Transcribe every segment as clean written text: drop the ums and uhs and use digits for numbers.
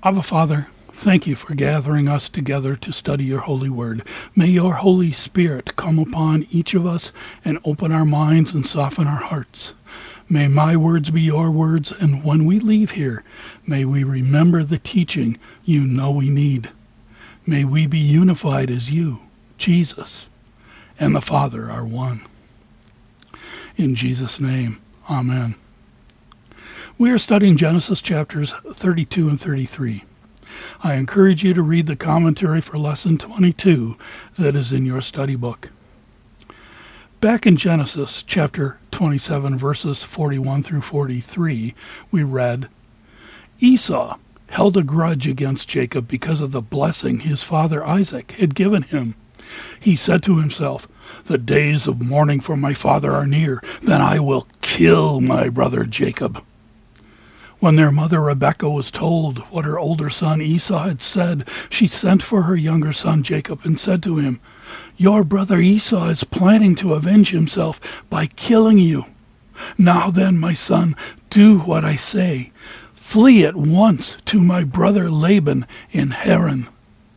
Abba Father, thank you for gathering us together to study your holy word. May your Holy Spirit come upon each of us and open our minds and soften our hearts. May my words be your words, and when we leave here, may we remember the teaching you know we need. May we be unified as you, Jesus, and the Father are one. In Jesus' name, amen. We are studying Genesis chapters 32 and 33. I encourage you to read the commentary for Lesson 22 that is in your study book. Back in Genesis chapter 27, verses 41 through 43, we read, Esau held a grudge against Jacob because of the blessing his father Isaac had given him. He said to himself, "The days of mourning for my father are near, then I will kill my brother Jacob." When their mother Rebekah was told what her older son Esau had said, she sent for her younger son Jacob and said to him, "Your brother Esau is planning to avenge himself by killing you. Now then, my son, do what I say. Flee at once to my brother Laban in Haran."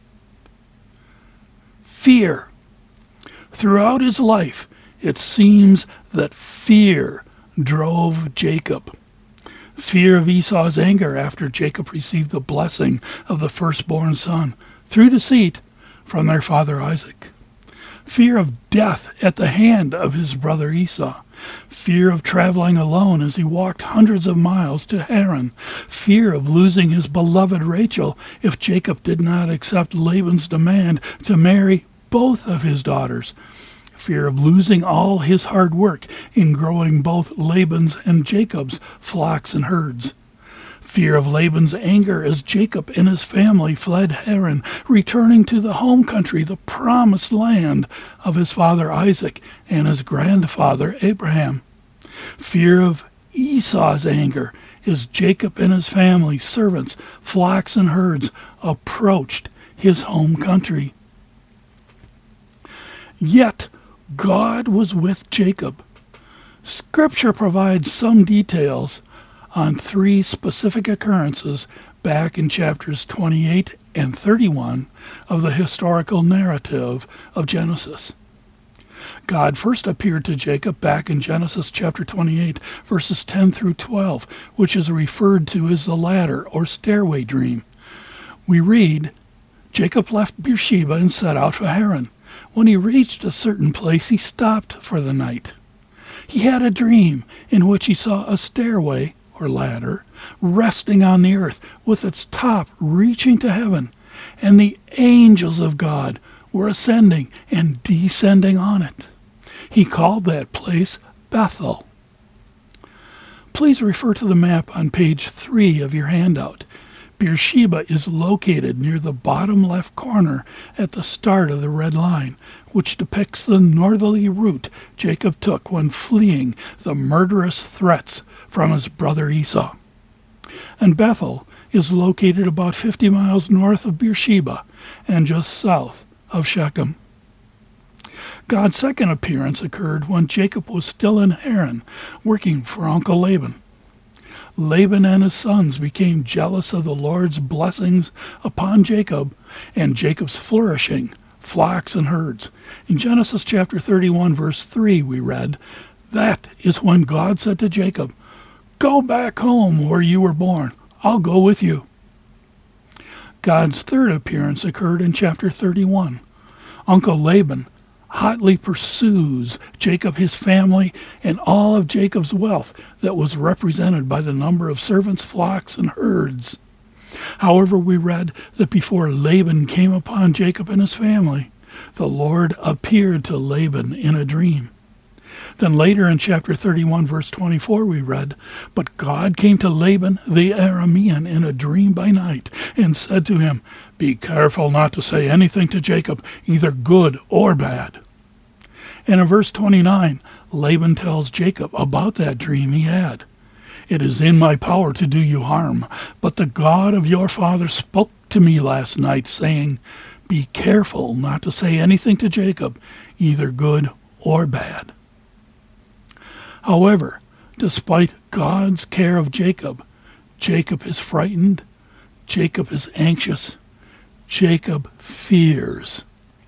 Fear. Throughout his life, it seems that fear drove Jacob. Fear of Esau's anger after Jacob received the blessing of the firstborn son through deceit from their father Isaac. Fear of death at the hand of his brother Esau. Fear of traveling alone as he walked hundreds of miles to Haran. Fear of losing his beloved Rachel if Jacob did not accept Laban's demand to marry both of his daughters. Fear of losing all his hard work in growing both Laban's and Jacob's flocks and herds. Fear of Laban's anger as Jacob and his family fled Haran, returning to the home country, the promised land of his father Isaac and his grandfather Abraham. Fear of Esau's anger as Jacob and his family, servants, flocks, and herds approached his home country. Yet God was with Jacob. Scripture provides some details on three specific occurrences back in chapters 28 and 31 of the historical narrative of Genesis. God first appeared to Jacob back in Genesis chapter 28, verses 10 through 12, which is referred to as the ladder or stairway dream. We read, Jacob left Beersheba and set out for Haran. When he reached a certain place, he stopped for the night. He had a dream in which he saw a stairway, or ladder, resting on the earth, with its top reaching to heaven, and the angels of God were ascending and descending on it. He called that place Bethel. Please refer to the map on page 3 of your handout. Beersheba is located near the bottom left corner at the start of the red line, which depicts the northerly route Jacob took when fleeing the murderous threats from his brother Esau. And Bethel is located about 50 miles north of Beersheba and just south of Shechem. God's second appearance occurred when Jacob was still in Haran, working for Uncle Laban. Laban and his sons became jealous of the Lord's blessings upon Jacob and Jacob's flourishing flocks and herds. In Genesis chapter 31, verse 3, we read, "That is when God said to Jacob, 'Go back home where you were born. I'll go with you.'" God's third appearance occurred in chapter 31. Uncle Laban hotly pursues Jacob, his family, and all of Jacob's wealth that was represented by the number of servants, flocks, and herds. However, we read that before Laban came upon Jacob and his family, the Lord appeared to Laban in a dream. Then later in chapter 31, verse 24, we read, "But God came to Laban the Aramean in a dream by night and said to him, 'Be careful not to say anything to Jacob, either good or bad.'" And in verse 29, Laban tells Jacob about that dream he had. "It is in my power to do you harm, but the God of your father spoke to me last night, saying, 'Be careful not to say anything to Jacob, either good or bad.'" However, despite God's care of Jacob, Jacob is frightened, Jacob is anxious. Jacob fears.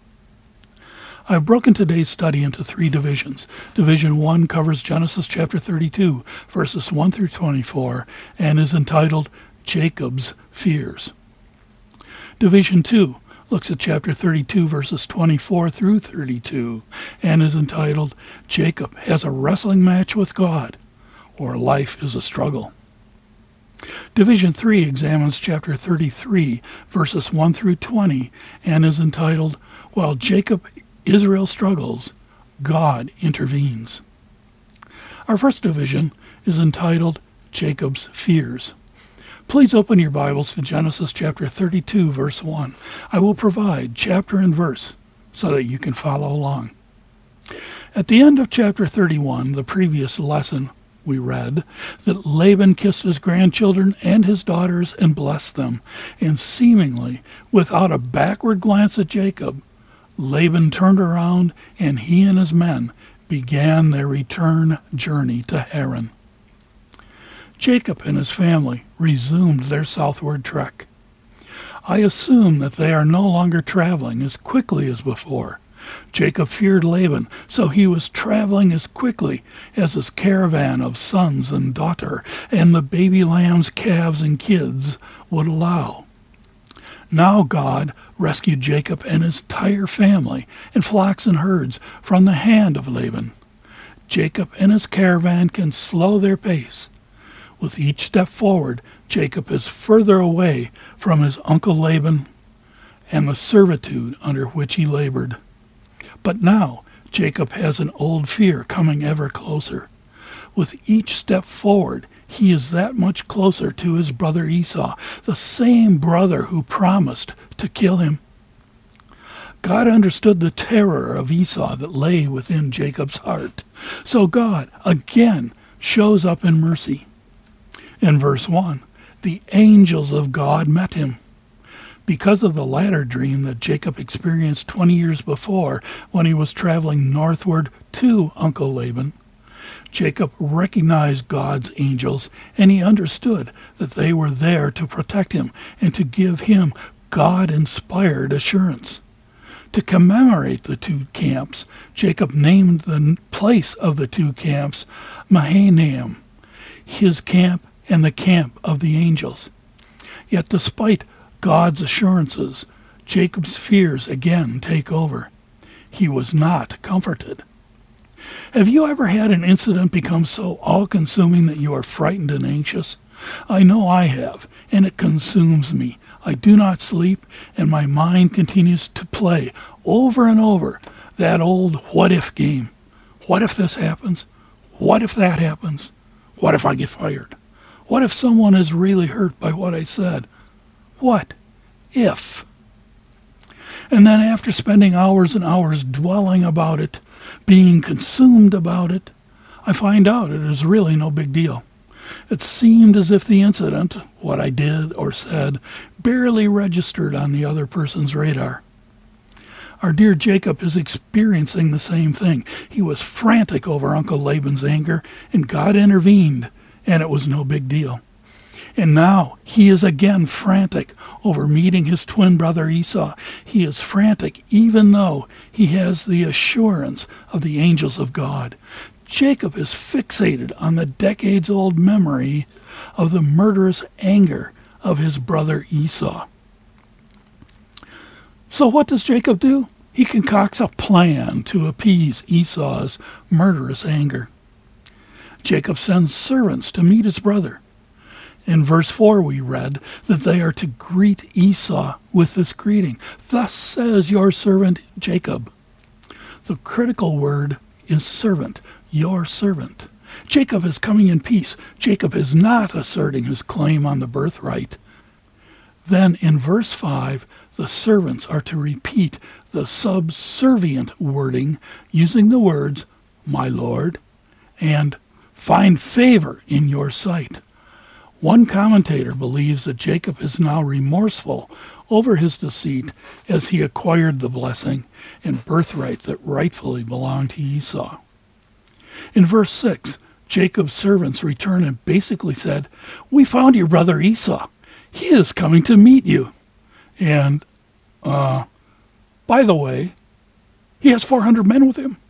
I've broken today's study into 3 divisions. Division 1 covers Genesis chapter 32, verses 1 through 24, and is entitled Jacob's Fears. Division 2 looks at chapter 32, verses 24 through 32, and is entitled Jacob Has a Wrestling Match with God, or Life is a Struggle. Division 3 examines chapter 33, verses 1 through 20, and is entitled While Israel Struggles, God Intervenes. Our first division is entitled Jacob's Fears. Please open your Bibles to Genesis chapter 32, verse 1. I will provide chapter and verse so that you can follow along. At the end of chapter 31, the previous lesson, we read that Laban kissed his grandchildren and his daughters and blessed them, and seemingly without a backward glance at Jacob, Laban turned around and he and his men began their return journey to Haran. Jacob and his family resumed their southward trek. I assume that they are no longer traveling as quickly as before. Jacob feared Laban, so he was traveling as quickly as his caravan of sons and daughter and the baby lambs, calves, and kids would allow. Now God rescued Jacob and his entire family and flocks and herds from the hand of Laban. Jacob and his caravan can slow their pace. With each step forward, Jacob is further away from his uncle Laban and the servitude under which he labored. But now Jacob has an old fear coming ever closer. With each step forward, he is that much closer to his brother Esau, the same brother who promised to kill him. God understood the terror of Esau that lay within Jacob's heart. So God again shows up in mercy. In verse 1, the angels of God met him. Because of the latter dream that Jacob experienced 20 years before when he was traveling northward to Uncle Laban, Jacob recognized God's angels, and he understood that they were there to protect him and to give him God-inspired assurance. To commemorate the 2 camps, Jacob named the place of the 2 camps Mahanaim, his camp and the camp of the angels. Yet despite God's assurances, Jacob's fears again take over. He was not comforted. Have you ever had an incident become so all-consuming that you are frightened and anxious? I know I have, and it consumes me. I do not sleep, and my mind continues to play over and over that old what-if game. What if this happens? What if that happens? What if I get fired? What if someone is really hurt by what I said? What if? And then after spending hours and hours dwelling about it, being consumed about it, I find out it is really no big deal. It seemed as if the incident, what I did or said, barely registered on the other person's radar. Our dear Jacob is experiencing the same thing. He was frantic over Uncle Laban's anger, and God intervened, and it was no big deal. And now he is again frantic over meeting his twin brother Esau. He is frantic even though he has the assurance of the angels of God. Jacob is fixated on the decades-old memory of the murderous anger of his brother Esau. So what does Jacob do? He concocts a plan to appease Esau's murderous anger. Jacob sends servants to meet his brother. In verse 4 we read that they are to greet Esau with this greeting. Thus says your servant Jacob. The critical word is servant, your servant. Jacob is coming in peace. Jacob is not asserting his claim on the birthright. Then in verse 5, the servants are to repeat the subservient wording using the words, my lord, and find favor in your sight. One commentator believes that Jacob is now remorseful over his deceit as he acquired the blessing and birthright that rightfully belonged to Esau. In verse 6, Jacob's servants returned and basically said, we found your brother Esau. He is coming to meet you. And, by the way, he has 400 men with him.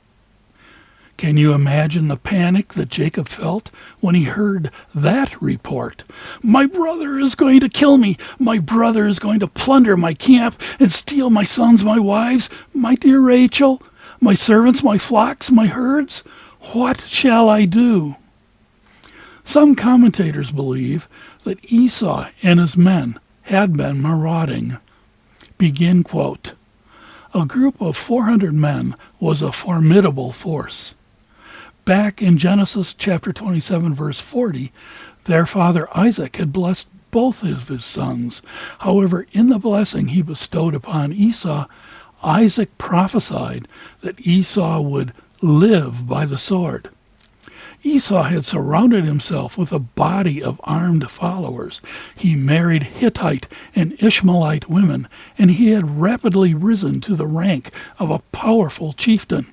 Can you imagine the panic that Jacob felt when he heard that report? My brother is going to kill me. My brother is going to plunder my camp and steal my sons, my wives, my dear Rachel, my servants, my flocks, my herds. What shall I do? Some commentators believe that Esau and his men had been marauding. Begin quote. A group of 400 men was a formidable force. Back in Genesis chapter 27, verse 40, their father Isaac had blessed both of his sons. However, in the blessing he bestowed upon Esau, Isaac prophesied that Esau would live by the sword. Esau had surrounded himself with a body of armed followers. He married Hittite and Ishmaelite women, and he had rapidly risen to the rank of a powerful chieftain.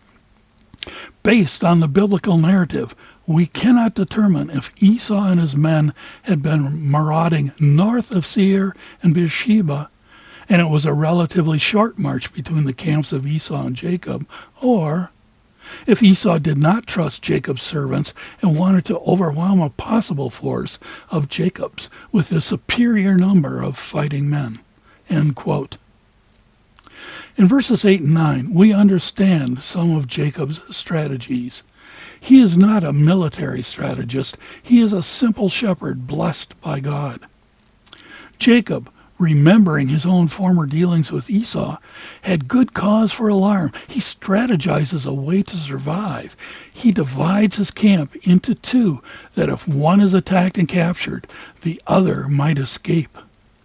Based on the biblical narrative, we cannot determine if Esau and his men had been marauding north of Seir and Beersheba, and it was a relatively short march between the camps of Esau and Jacob, or if Esau did not trust Jacob's servants and wanted to overwhelm a possible force of Jacob's with a superior number of fighting men. End quote. In verses 8 and 9, we understand some of Jacob's strategies. He is not a military strategist. He is a simple shepherd blessed by God. Jacob, remembering his own former dealings with Esau, had good cause for alarm. He strategizes a way to survive. He divides his camp into two, that if one is attacked and captured, the other might escape.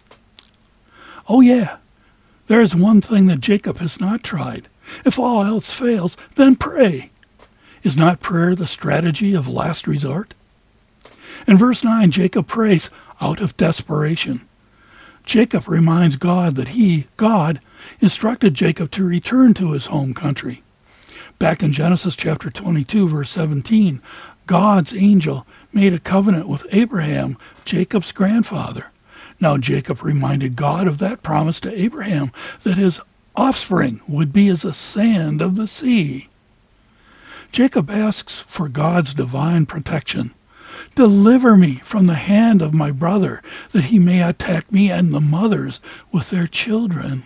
Oh yeah, there is one thing that Jacob has not tried. If all else fails, then pray. Is not prayer the strategy of last resort? In verse 9, Jacob prays out of desperation. Jacob reminds God that God, instructed Jacob to return to his home country. Back in Genesis chapter 22, verse 17, God's angel made a covenant with Abraham, Jacob's grandfather. Now Jacob reminded God of that promise to Abraham, that his offspring would be as the sand of the sea. Jacob asks for God's divine protection. Deliver me from the hand of my brother, that he may attack me and the mothers with their children.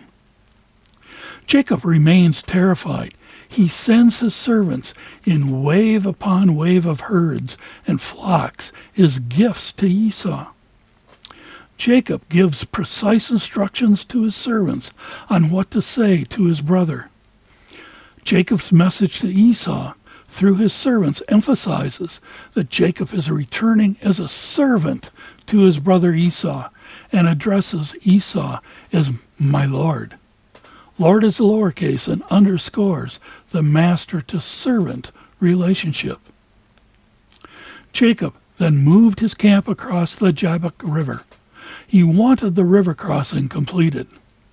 Jacob remains terrified. He sends his servants in wave upon wave of herds and flocks as gifts to Esau. Jacob gives precise instructions to his servants on what to say to his brother. Jacob's message to Esau through his servants emphasizes that Jacob is returning as a servant to his brother Esau and addresses Esau as my Lord. Lord is lowercase and underscores the master-to-servant relationship. Jacob then moved his camp across the Jabbok River. He wanted the river crossing completed.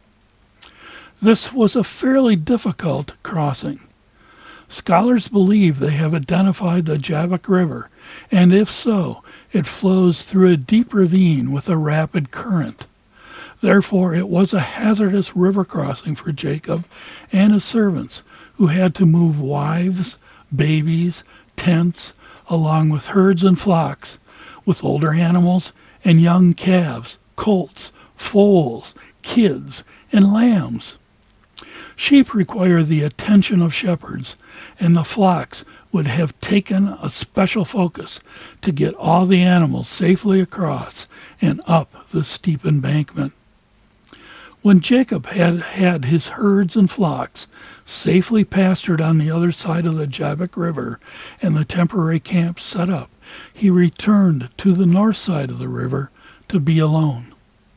This was a fairly difficult crossing. Scholars believe they have identified the Jabbok River, and if so, it flows through a deep ravine with a rapid current. Therefore, it was a hazardous river crossing for Jacob and his servants, who had to move wives, babies, tents, along with herds and flocks, with older animals and young calves, colts, foals, kids, and lambs. Sheep require the attention of shepherds, and the flocks would have taken a special focus to get all the animals safely across and up the steep embankment. When Jacob had his herds and flocks safely pastured on the other side of the Jabbok River and the temporary camp set up, he returned to the north side of the river to be alone.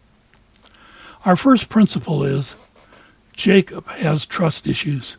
Our first principle is Jacob has trust issues.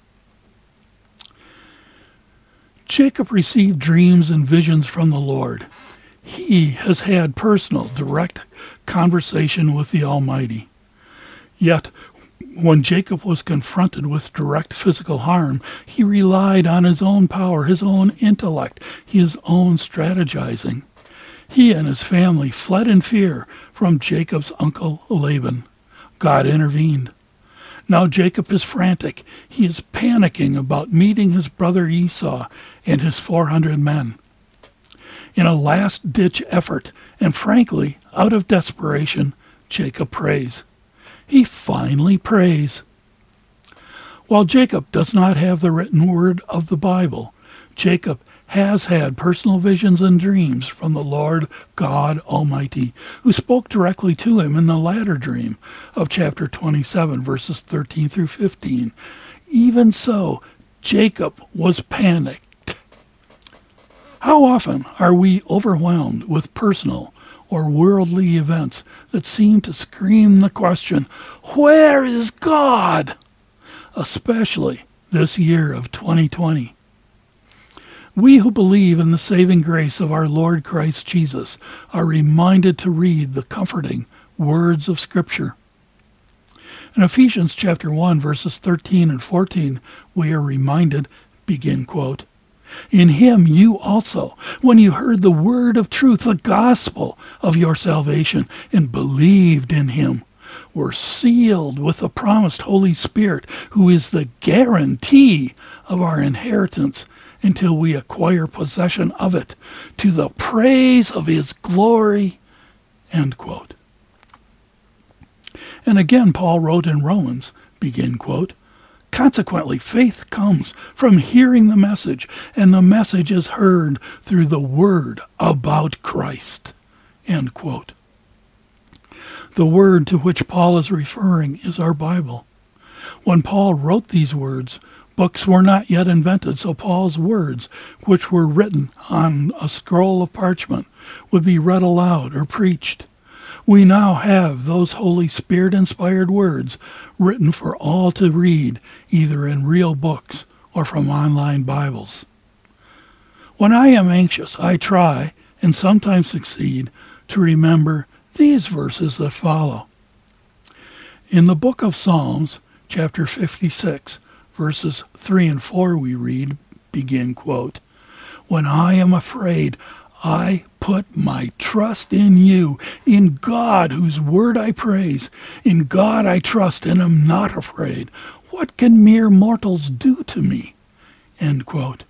Jacob received dreams and visions from the Lord. He has had personal, direct conversation with the Almighty. Yet, when Jacob was confronted with direct physical harm, he relied on his own power, his own intellect, his own strategizing. He and his family fled in fear from Jacob's uncle Laban. God intervened. Now Jacob is frantic. He is panicking about meeting his brother Esau and his 400 men. In a last-ditch effort, and frankly, out of desperation, Jacob prays. He finally prays. While Jacob does not have the written word of the Bible, Jacob has had personal visions and dreams from the Lord God Almighty, who spoke directly to him in the latter dream of chapter 27, verses 13 through 15. Even so, Jacob was panicked. How often are we overwhelmed with personal or worldly events that seem to scream the question, "Where is God?" Especially this year of 2020. We who believe in the saving grace of our Lord Christ Jesus are reminded to read the comforting words of Scripture. In Ephesians chapter 1, verses 13 and 14, we are reminded, begin quote, "In him you also, when you heard the word of truth, the gospel of your salvation, and believed in him, were sealed with the promised Holy Spirit, who is the guarantee of our inheritance until we acquire possession of it, to the praise of his glory." End quote. And again, Paul wrote in Romans, begin quote, "Consequently, faith comes from hearing the message, and the message is heard through the word about Christ." End quote. The word to which Paul is referring is our Bible. When Paul wrote these words, books were not yet invented, so Paul's words, which were written on a scroll of parchment, would be read aloud or preached. We now have those Holy Spirit-inspired words written for all to read, either in real books or from online Bibles. When I am anxious, I try, and sometimes succeed, to remember these verses that follow. In the book of Psalms, chapter 56, verses 3 and 4, we read, begin quote, "When I am afraid, I put my trust in you, in God whose word I praise. In God I trust and am not afraid. What can mere mortals do to me?" End quote.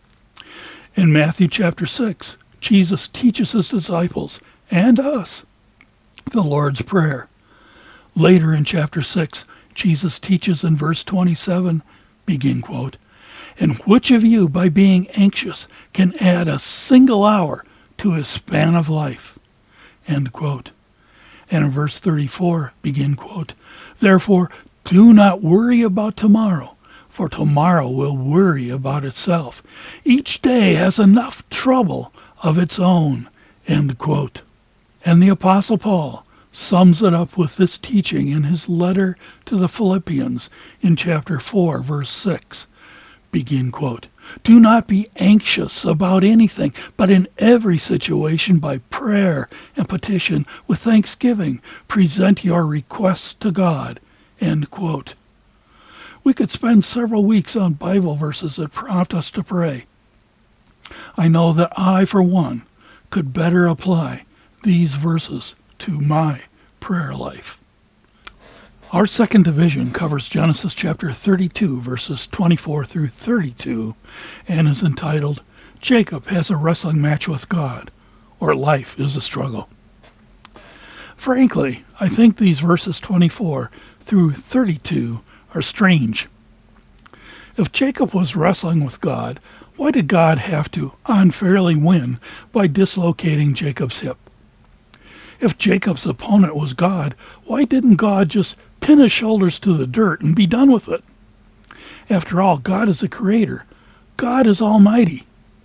In Matthew chapter 6, Jesus teaches his disciples and us the Lord's Prayer. Later in chapter 6, Jesus teaches in verse 27, begin quote, "And which of you, by being anxious, can add a single hour to his span of life?" End quote. And in verse 34, begin quote, "Therefore, do not worry about tomorrow, for tomorrow will worry about itself. Each day has enough trouble of its own." End quote. And the Apostle Paul sums it up with this teaching in his letter to the Philippians in chapter 4, verse 6. Begin quote, "Do not be anxious about anything, but in every situation by prayer and petition with thanksgiving, present your requests to God." End quote. We could spend several weeks on Bible verses that prompt us to pray. I know that I, for one, could better apply these verses to my prayer life. Our second division covers Genesis chapter 32, verses 24 through 32, and is entitled, "Jacob Has a Wrestling Match with God," or "Life is a Struggle." Frankly, I think these verses 24 through 32 are strange. If Jacob was wrestling with God, why did God have to unfairly win by dislocating Jacob's hip? If Jacob's opponent was God, why didn't God just pin his shoulders to the dirt and be done with it? After all, God is the creator. God is almighty.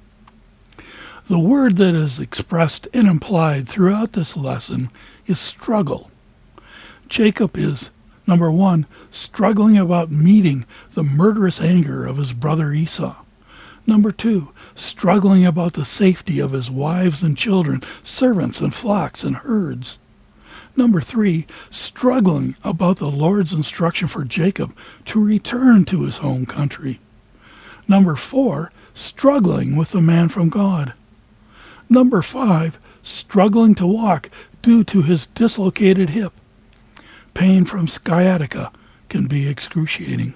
The word that is expressed and implied throughout this lesson is struggle. Jacob is, number one, struggling about meeting the murderous anger of his brother Esau. Number two, struggling about the safety of his wives and children, servants and flocks and herds. Number three, struggling about the Lord's instruction for Jacob to return to his home country. Number four, struggling with the man from God. Number five, struggling to walk due to his dislocated hip. Pain from sciatica can be excruciating.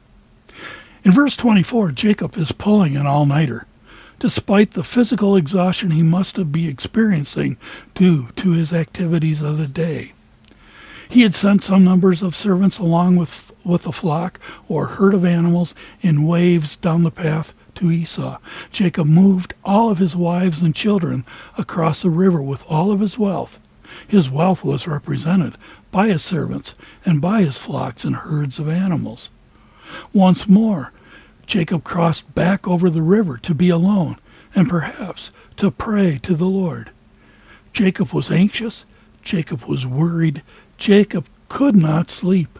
In verse 24, Jacob is pulling an all-nighter, despite the physical exhaustion he must be experiencing due to his activities of the day. He had sent some numbers of servants along with a flock or herd of animals in waves down the path to Esau. Jacob moved all of his wives and children across the river with all of his wealth. His wealth was represented by his servants and by his flocks and herds of animals. Once more, Jacob crossed back over the river to be alone and perhaps to pray to the Lord. Jacob was anxious. Jacob was worried. Jacob could not sleep.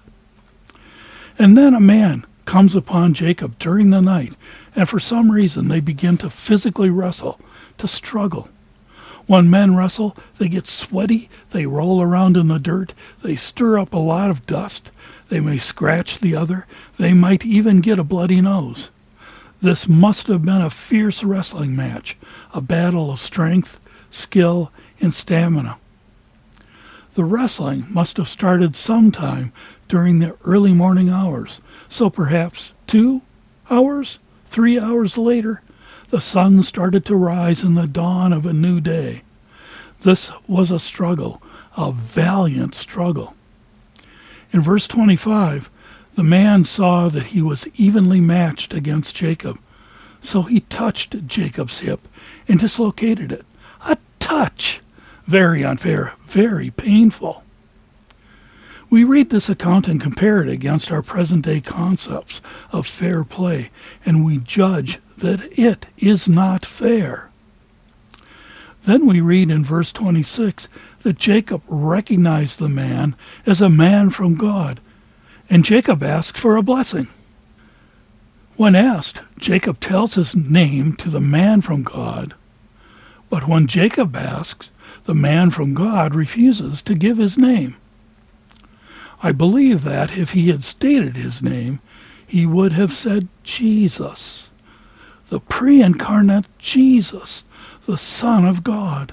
And then a man comes upon Jacob during the night, and for some reason they begin to physically wrestle, to struggle. When men wrestle, they get sweaty, they roll around in the dirt, they stir up a lot of dust, they may scratch the other, they might even get a bloody nose. This must have been a fierce wrestling match, a battle of strength, skill, and stamina. The wrestling must have started sometime during the early morning hours, so perhaps 2 hours, 3 hours later, the sun started to rise in the dawn of a new day. This was a struggle, a valiant struggle. In verse 25, the man saw that he was evenly matched against Jacob, so he touched Jacob's hip and dislocated it. A touch! Very unfair, very painful. We read this account and compare it against our present-day concepts of fair play, and we judge that it is not fair. Then we read in verse 26 that Jacob recognized the man as a man from God, and Jacob asked for a blessing. When asked, Jacob tells his name to the man from God, but when Jacob asks, the man from God refuses to give his name. I believe that if he had stated his name, he would have said Jesus, the pre-incarnate Jesus, the Son of God.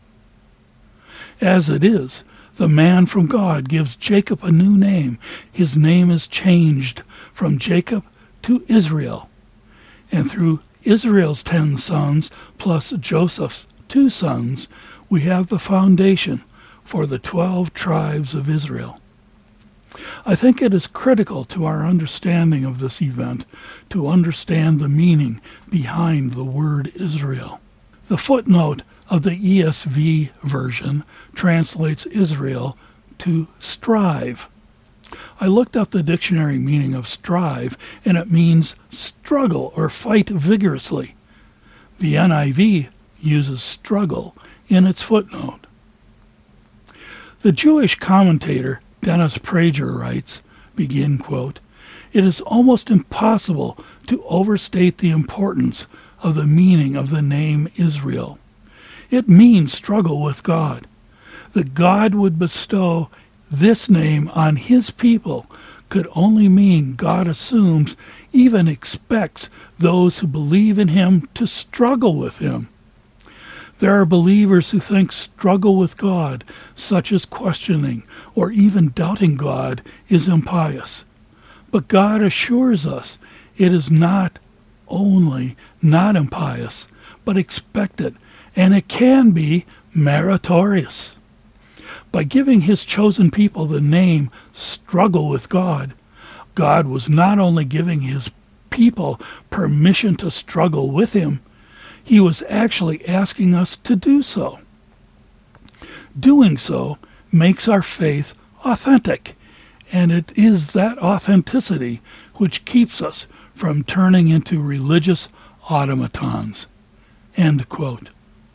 As it is, the man from God gives Jacob a new name. His name is changed from Jacob to Israel. And through Israel's 10 sons plus Joseph's 2 sons, we have the foundation for the 12 tribes of Israel. I think it is critical to our understanding of this event to understand the meaning behind the word Israel. The footnote of the ESV version translates Israel to strive. I looked up the dictionary meaning of strive, and it means struggle or fight vigorously. The NIV uses struggle in its footnote. The Jewish commentator Dennis Prager writes, begin quote, "It is almost impossible to overstate the importance of the meaning of the name Israel. It means struggle with God. That God would bestow this name on his people could only mean God assumes, even expects, those who believe in him to struggle with him. There are believers who think struggle with God, such as questioning or even doubting God, is impious. But God assures us it is not only not impious, but expected, and it can be meritorious. By giving his chosen people the name struggle with God, God was not only giving his people permission to struggle with him, he was actually asking us to do so. Doing so makes our faith authentic, and it is that authenticity which keeps us from turning into religious automatons." End quote.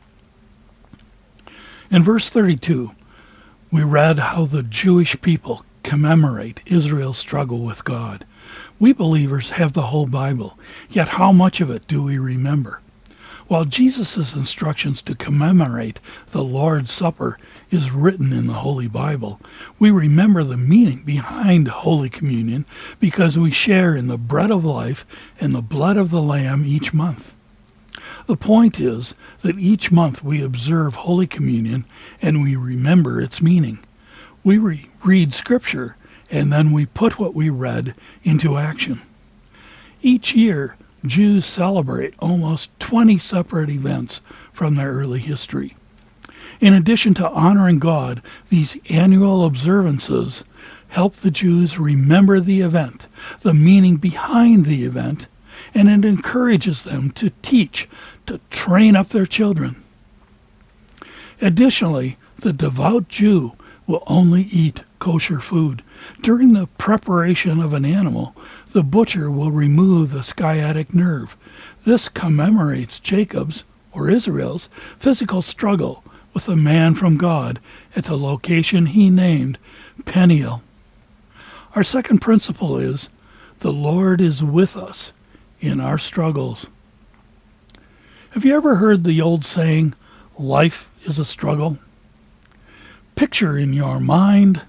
In verse 32, we read how the Jewish people commemorate Israel's struggle with God. We believers have the whole Bible, yet how much of it do we remember? While Jesus' instructions to commemorate the Lord's Supper is written in the Holy Bible, we remember the meaning behind Holy Communion because we share in the bread of life and the blood of the Lamb each month. The point is that each month we observe Holy Communion and we remember its meaning. We read Scripture and then we put what we read into action. Each year, Jews celebrate almost 20 separate events from their early history. In addition to honoring God, these annual observances help the Jews remember the event, the meaning behind the event, and it encourages them to teach, to train up their children. Additionally, the devout Jew will only eat kosher food. During the preparation of an animal, the butcher will remove the sciatic nerve. This commemorates Jacob's, or Israel's, physical struggle with a man from God at the location he named Peniel. Our second principle is, the Lord is with us in our struggles. Have you ever heard the old saying, life is a struggle? Picture in your mind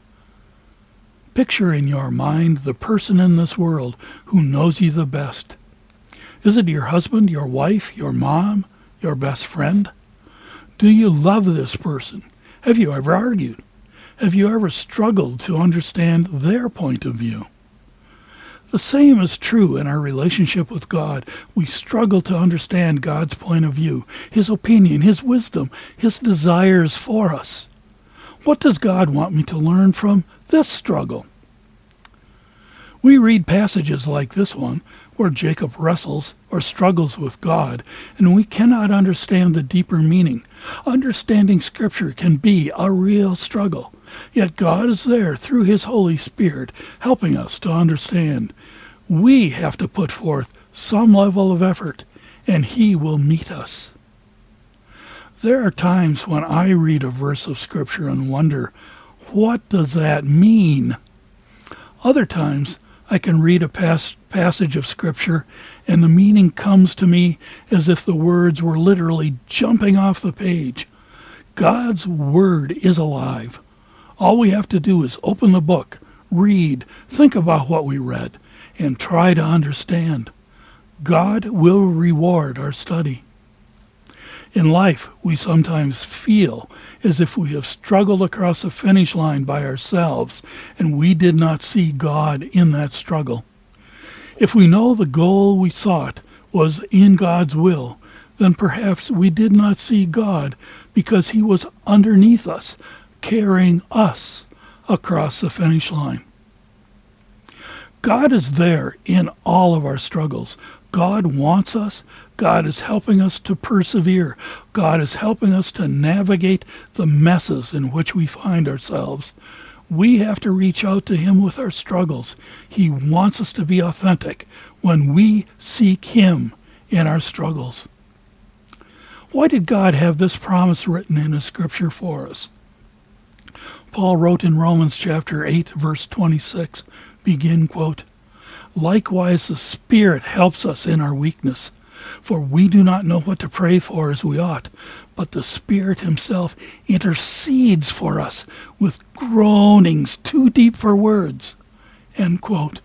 the person in this world who knows you the best. Is it your husband, your wife, your mom, your best friend? Do you love this person? Have you ever argued? Have you ever struggled to understand their point of view? The same is true in our relationship with God. We struggle to understand God's point of view, His opinion, His wisdom, His desires for us. What does God want me to learn from this struggle? We read passages like this one, where Jacob wrestles or struggles with God, and we cannot understand the deeper meaning. Understanding Scripture can be a real struggle, yet God is there through His Holy Spirit, helping us to understand. We have to put forth some level of effort, and He will meet us. There are times when I read a verse of Scripture and wonder, what does that mean? Other times, I can read a passage of Scripture, and the meaning comes to me as if the words were literally jumping off the page. God's Word is alive. All we have to do is open the book, read, think about what we read, and try to understand. God will reward our study. In life, we sometimes feel as if we have struggled across the finish line by ourselves, and we did not see God in that struggle. If we know the goal we sought was in God's will, then perhaps we did not see God because He was underneath us, carrying us across the finish line. God is there in all of our struggles. God wants us. God is helping us to persevere. God is helping us to navigate the messes in which we find ourselves. We have to reach out to Him with our struggles. He wants us to be authentic when we seek Him in our struggles. Why did God have this promise written in His Scripture for us? Paul wrote in Romans chapter 8, verse 26, begin quote, "Likewise the Spirit helps us in our weakness, for we do not know what to pray for as we ought, but the Spirit Himself intercedes for us with groanings too deep for words." End quote.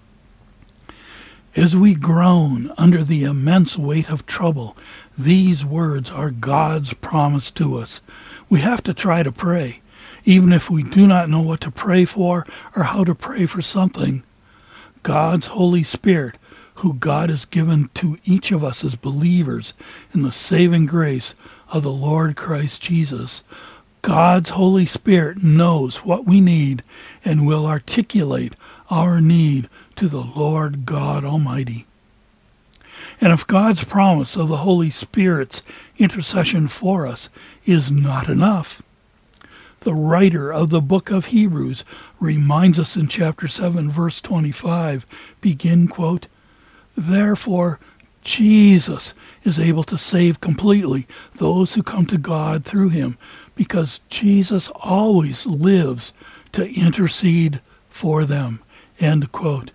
As we groan under the immense weight of trouble, these words are God's promise to us. We have to try to pray, even if we do not know what to pray for or how to pray for something. God's Holy Spirit, who God has given to each of us as believers in the saving grace of the Lord Christ Jesus, God's Holy Spirit knows what we need and will articulate our need to the Lord God Almighty. And if God's promise of the Holy Spirit's intercession for us is not enough, the writer of the book of Hebrews reminds us in chapter 7, verse 25, begin quote, "Therefore Jesus is able to save completely those who come to God through Him, because Jesus always lives to intercede for them." End quote.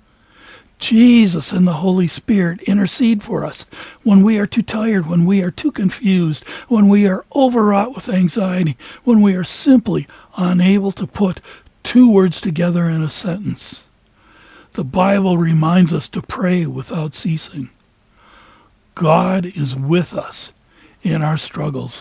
Jesus and the Holy Spirit intercede for us when we are too tired, when we are too confused, when we are overwrought with anxiety, when we are simply unable to put two words together in a sentence. The Bible reminds us to pray without ceasing. God is with us in our struggles.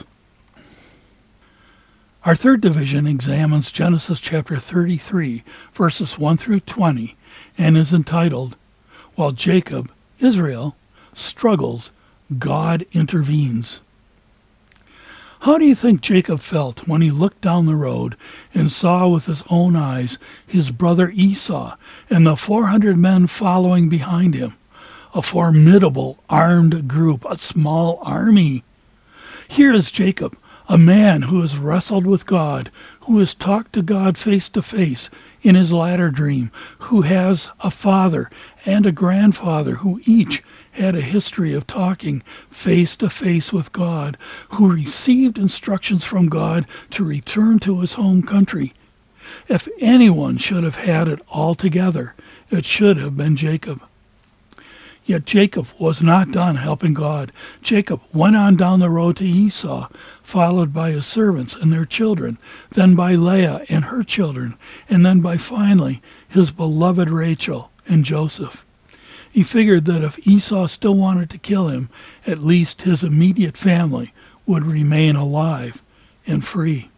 Our third division examines Genesis chapter 33, verses 1 through 20, and is entitled, While Jacob, Israel, Struggles, God Intervenes. How do you think Jacob felt when he looked down the road and saw with his own eyes his brother Esau and the 400 men following behind him? A formidable armed group, a small army. Here is Jacob, a man who has wrestled with God, who has talked to God face to face in his latter dream, who has a father and a grandfather who each had a history of talking face to face with God, who received instructions from God to return to his home country. If anyone should have had it all together, it should have been Jacob. Yet Jacob was not done helping God. Jacob went on down the road to Esau, followed by his servants and their children, then by Leah and her children, and then by finally his beloved Rachel and Joseph. He figured that if Esau still wanted to kill him, at least his immediate family would remain alive and free.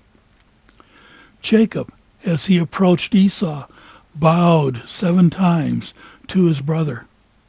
Jacob, as he approached Esau, bowed 7 times to his brother.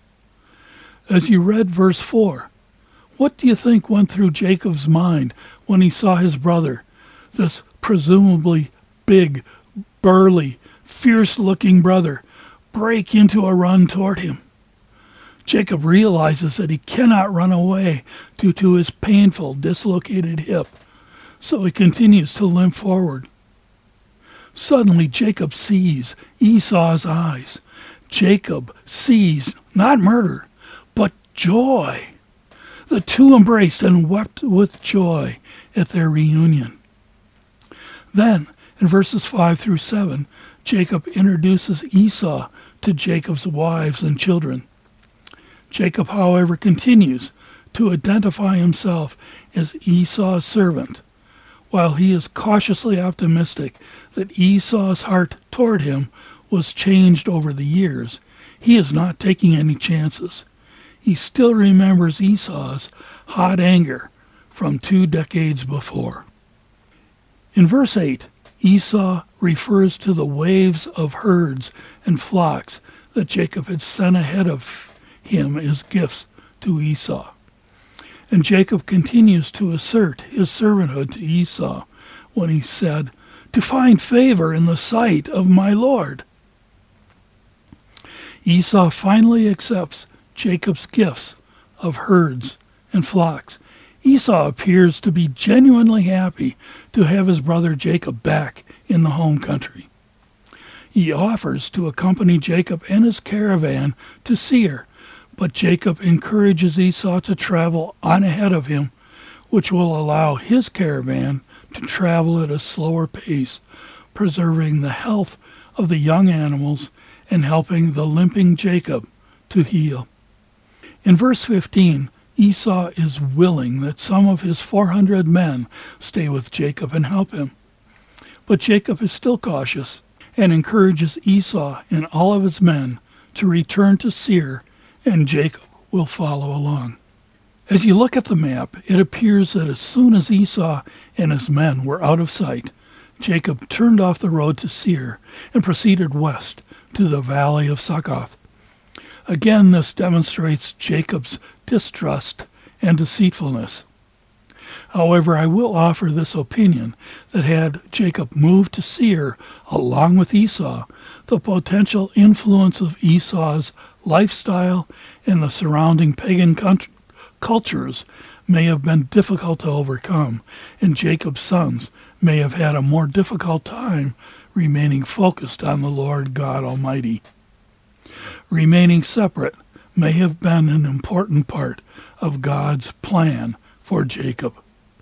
As you read verse 4, what do you think went through Jacob's mind when he saw his brother, this presumably big, burly, fierce-looking brother, break into a run toward him? Jacob realizes that he cannot run away due to his painful, dislocated hip, so he continues to limp forward. Suddenly, Jacob sees Esau's eyes. Jacob sees not murder, but joy. The two embraced and wept with joy at their reunion. Then, in verses 5 through 7, Jacob introduces Esau to Jacob's wives and children. Jacob, however, continues to identify himself as Esau's servant. While he is cautiously optimistic that Esau's heart toward him was changed over the years, he is not taking any chances. He still remembers Esau's hot anger from 2 decades before. In verse 8, Esau refers to the waves of herds and flocks that Jacob had sent ahead of him as gifts to Esau. And Jacob continues to assert his servanthood to Esau when he said, "To find favor in the sight of my Lord." Esau finally accepts Jacob's gifts of herds and flocks. Esau appears to be genuinely happy to have his brother Jacob back in the home country. He offers to accompany Jacob and his caravan to Seir, but Jacob encourages Esau to travel on ahead of him, which will allow his caravan to travel at a slower pace, preserving the health of the young animals and helping the limping Jacob to heal. In verse 15, Esau is willing that some of his 400 men stay with Jacob and help him. But Jacob is still cautious and encourages Esau and all of his men to return to Seir, and Jacob will follow along. As you look at the map, it appears that as soon as Esau and his men were out of sight, Jacob turned off the road to Seir and proceeded west to the valley of Succoth. Again, this demonstrates Jacob's distrust and deceitfulness. However, I will offer this opinion that had Jacob moved to Seir along with Esau, the potential influence of Esau's lifestyle and the surrounding pagan cultures may have been difficult to overcome, and Jacob's sons may have had a more difficult time remaining focused on the Lord God Almighty. Remaining separate may have been an important part of God's plan for Jacob.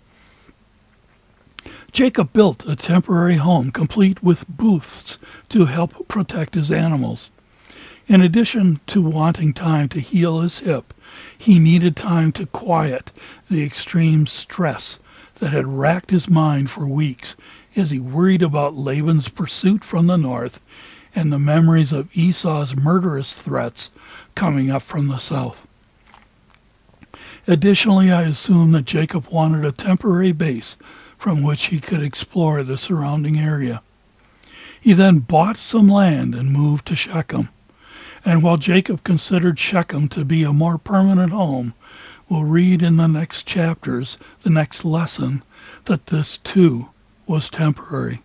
Jacob built a temporary home complete with booths to help protect his animals. In addition to wanting time to heal his hip, he needed time to quiet the extreme stress that had racked his mind for weeks as he worried about Laban's pursuit from the north and the memories of Esau's murderous threats coming up from the south. Additionally, I assume that Jacob wanted a temporary base from which he could explore the surrounding area. He then bought some land and moved to Shechem. And while Jacob considered Shechem to be a more permanent home, we'll read in the next chapters, the next lesson, that this too was temporary.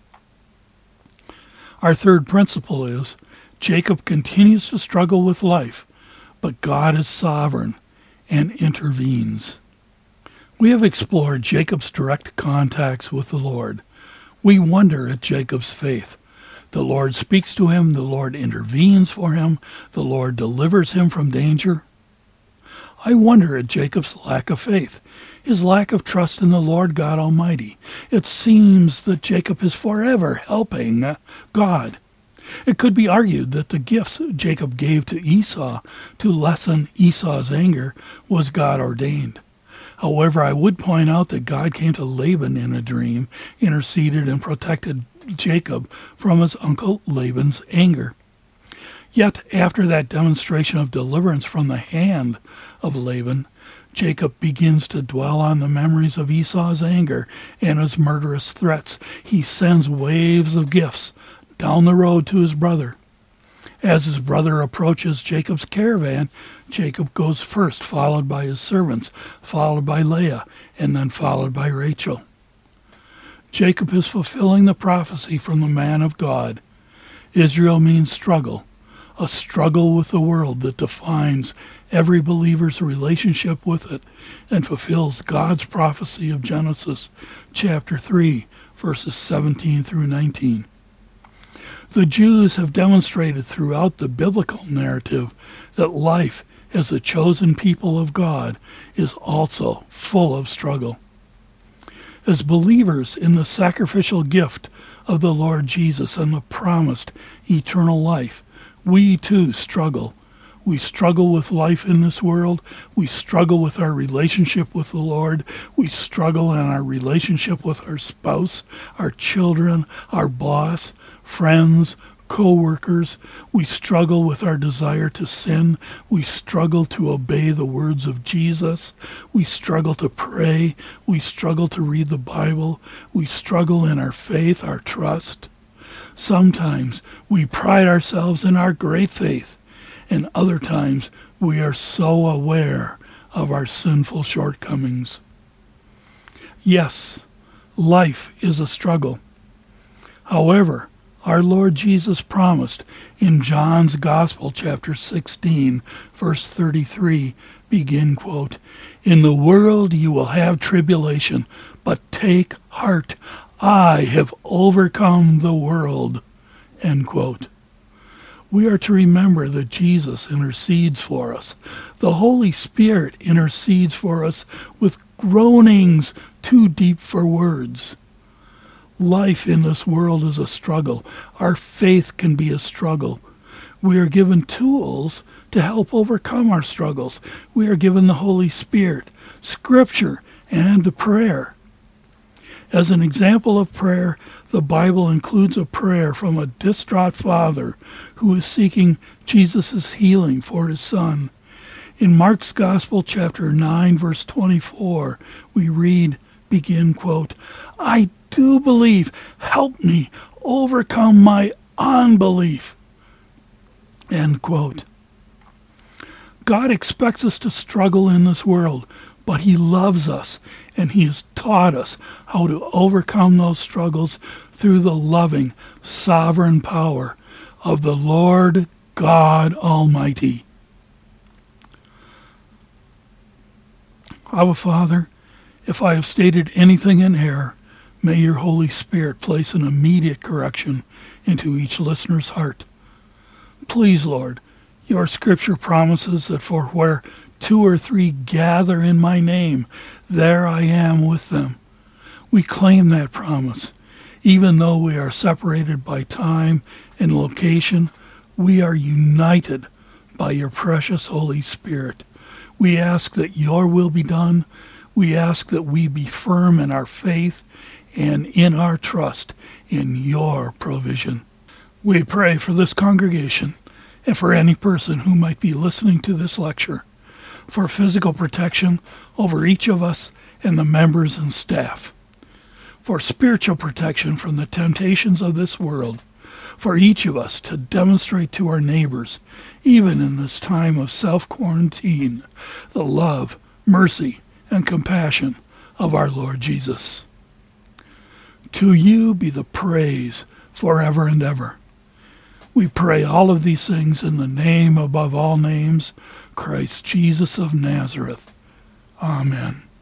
Our third principle is Jacob continues to struggle with life, but God is sovereign and intervenes. We have explored Jacob's direct contacts with the Lord. We wonder at Jacob's faith. The Lord speaks to him, the Lord intervenes for him, the Lord delivers him from danger. I wonder at Jacob's lack of faith, his lack of trust in the Lord God Almighty. It seems that Jacob is forever helping God. It could be argued that the gifts Jacob gave to Esau to lessen Esau's anger was God ordained. However, I would point out that God came to Laban in a dream, interceded and protected Jacob from his uncle Laban's anger. Yet, after that demonstration of deliverance from the hand of Laban, Jacob begins to dwell on the memories of Esau's anger and his murderous threats. He sends waves of gifts down the road to his brother. As his brother approaches Jacob's caravan, Jacob goes first, followed by his servants, followed by Leah, and then followed by Rachel. Jacob is fulfilling the prophecy from the man of God. Israel means struggle, a struggle with the world that defines every believer's relationship with it and fulfills God's prophecy of Genesis chapter 3, verses 17 through 19. The Jews have demonstrated throughout the biblical narrative that life as a chosen people of God is also full of struggle. As believers in the sacrificial gift of the Lord Jesus and the promised eternal life, we too struggle. We struggle with life in this world. We struggle with our relationship with the Lord. We struggle in our relationship with our spouse, our children, our boss, friends, co-workers. We struggle with our desire to sin. We struggle to obey the words of Jesus. We struggle to pray. We struggle to read the Bible. We struggle in our faith, our trust. Sometimes we pride ourselves in our great faith, and other times we are so aware of our sinful shortcomings. Yes, life is a struggle. However, our Lord Jesus promised in John's Gospel, chapter 16, verse 33, begin quote, "In the world you will have tribulation, but take heart, I have overcome the world," end quote. We are to remember that Jesus intercedes for us. The Holy Spirit intercedes for us with groanings too deep for words. Life in this world is a struggle. Our faith can be a struggle. We are given tools to help overcome our struggles. We are given the Holy Spirit, Scripture, and prayer. As an example of prayer, the Bible includes a prayer from a distraught father who is seeking Jesus' healing for his son. In Mark's Gospel, chapter 9, verse 24, we read, begin quote, "I do believe, help me overcome my unbelief," end quote. God expects us to struggle in this world, but he loves us, and he has taught us how to overcome those struggles through the loving, sovereign power of the Lord God Almighty. Our Father, if I have stated anything in error, may your Holy Spirit place an immediate correction into each listener's heart. Please, Lord, your Scripture promises that for where 2 or 3 gather in my name, there I am with them. We claim that promise. Even though we are separated by time and location, we are united by your precious Holy Spirit. We ask that your will be done. We ask that we be firm in our faith and in our trust in your provision. We pray for this congregation and for any person who might be listening to this lecture. for physical protection over each of us and the members and staff, for spiritual protection from the temptations of this world, for each of us to demonstrate to our neighbors, even in this time of self-quarantine, the love, mercy, and compassion of our Lord Jesus. To you be the praise forever and ever. We pray all of these things in the name above all names, Christ Jesus of Nazareth. Amen.